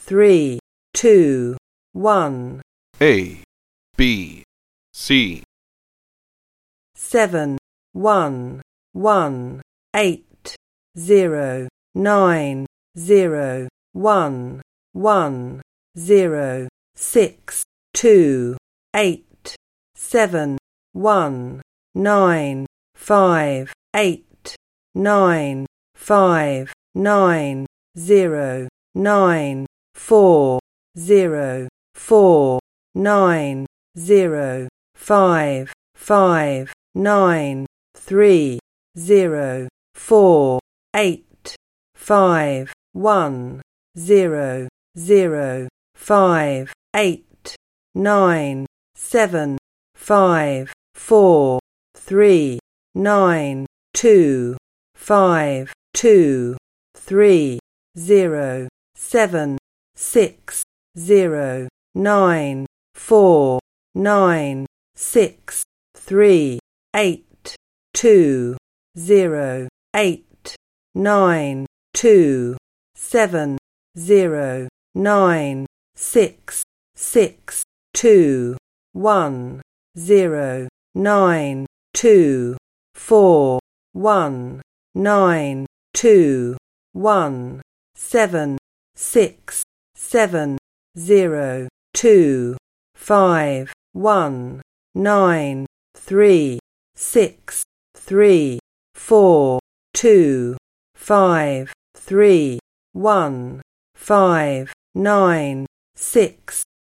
3, 2, 1. A, B, C. 7, 1, 1, 8, 0, 9, 0, 1, 1, 0, 6, 2, 8, 7, 1, 9, 5, 8, 9, 5, 9, 0, 9, 4, 0, 4, 9, 0, 5, 5, 9, 3, 0, 4, 8, 5, 1, 0, 0, 5, 8, 9, 7, 5, 4, 3, 9, 2, 5, 2, 3, 0, 7, 6, 0, 9, 4, 9, 6, 3, 8, 2, 0, 8, 9, 2, 7, 0, 9, 6, 6, 2, 1, 0, 9, 2, 4, 1, 9, 2, 1, 7, 6, 7, 0, 2, 5, 1, 9, 3, 6, 3, 4, 2, 5, 3, 1, 5, 9, 6,